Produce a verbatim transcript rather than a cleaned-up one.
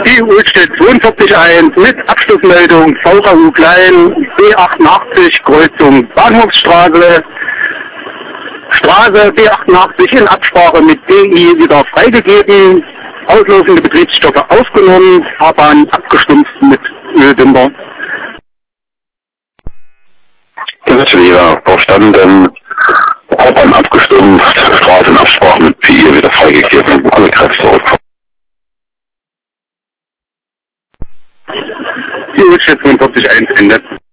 Die Ulstedt zweiundvierzig eins mit Abschlussmeldung V K U Klein B achtundachtzig Kreuzung Bahnhofsstraße. Straße B achtundachtzig in Absprache mit D I wieder freigegeben. Auslaufende Betriebsstoffe aufgenommen, Fahrbahn abgestumpft mit Öldimmer. Das ist wieder verstanden. Fahrbahn abgestumpft, Straße in Absprache mit P I wieder freigegeben. Alle Kräfte zurückkommen. Die Ulstedt zweiundvierzig eins endet.